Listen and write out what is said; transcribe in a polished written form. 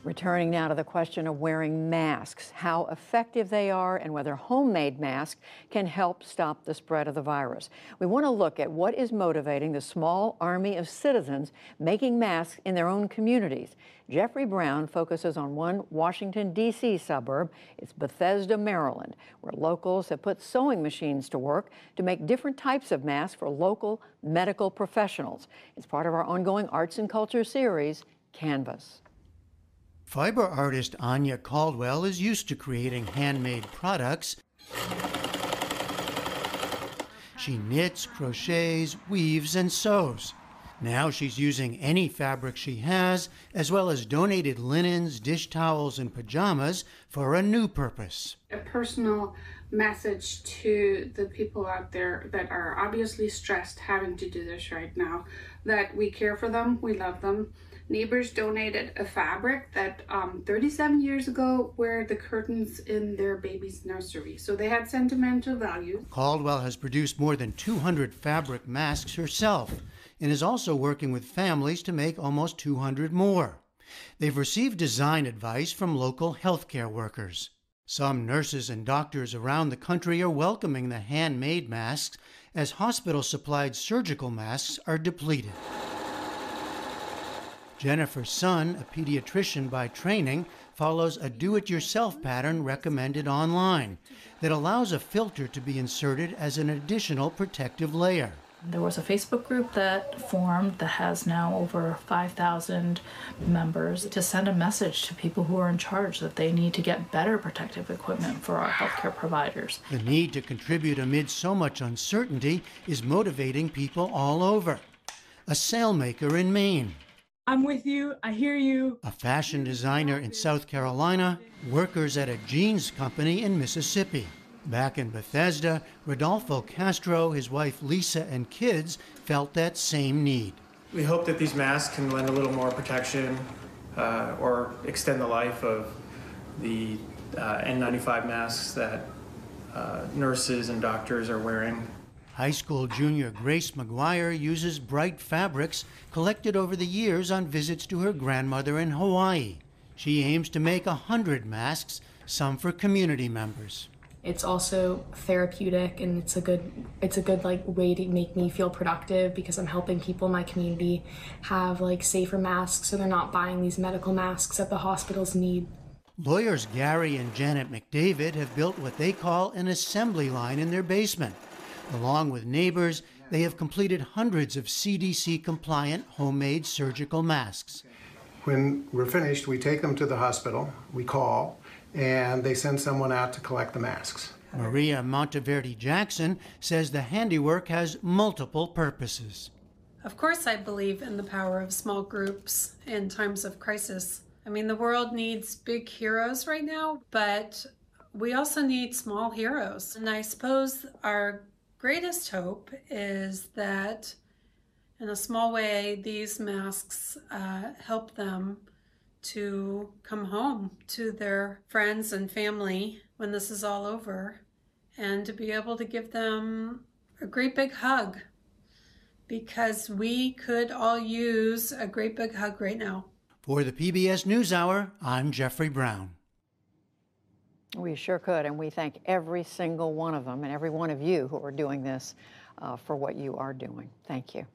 Returning now to the question of wearing masks, how effective they are, and whether homemade masks can help stop the spread of the virus. We want to look at what is motivating the small army of citizens making masks in their own communities. Jeffrey Brown focuses on one Washington, D.C. suburb. It's Bethesda, Maryland, where locals have put sewing machines to work to make different types of masks for local medical professionals. It's part of our ongoing arts and culture series, Canvas. Fiber artist Anya Caldwell is used to creating handmade products. She knits, crochets, weaves, and sews. Now she's using any fabric she has, as well as donated linens, dish towels, and pajamas for a new purpose. A personal message to the people out there that are obviously stressed having to do this right now, that we care for them, we love them. Neighbors donated a fabric that 37 years ago were the curtains in their baby's nursery, so they had sentimental value. Caldwell has produced more than 200 fabric masks herself and is also working with families to make almost 200 more. They've received design advice from local healthcare workers. Some nurses and doctors around the country are welcoming the handmade masks as hospital-supplied surgical masks are depleted. Jennifer Sun, a pediatrician by training, follows a do-it-yourself pattern recommended online that allows a filter to be inserted as an additional protective layer. There was a Facebook group that formed that has now over 5,000 members to send a message to people who are in charge that they need to get better protective equipment for our healthcare providers. The need to contribute amid so much uncertainty is motivating people all over. A sailmaker in Maine. I'm with you, I hear you. A fashion designer in South Carolina, workers at a jeans company in Mississippi. Back in Bethesda, Rodolfo Castro, his wife Lisa, and kids felt that same need. We hope that these masks can lend a little more protection or extend the life of the N95 masks that nurses and doctors are wearing. High school junior Grace McGuire uses bright fabrics collected over the years on visits to her grandmother in Hawaii. She aims to make 100 masks, some for community members. It's also therapeutic, and it's a good way to make me feel productive because I'm helping people in my community have safer masks so they're not buying these medical masks that the hospitals need. Lawyers Gary and Janet McDavid have built what they call an assembly line in their basement. Along with neighbors, they have completed hundreds of CDC-compliant homemade surgical masks. When we're finished, we take them to the hospital, we call, and they send someone out to collect the masks. Maria Monteverde Jackson says the handiwork has multiple purposes. Of course, I believe in the power of small groups in times of crisis. I mean, the world needs big heroes right now, but we also need small heroes. And I suppose our greatest hope is that in a small way these masks help them to come home to their friends and family when this is all over, and to be able to give them a great big hug, because we could all use a great big hug right now. For the PBS NewsHour, I'm Jeffrey Brown. We sure could, and we thank every single one of them and every one of you who are doing this for what you are doing. Thank you.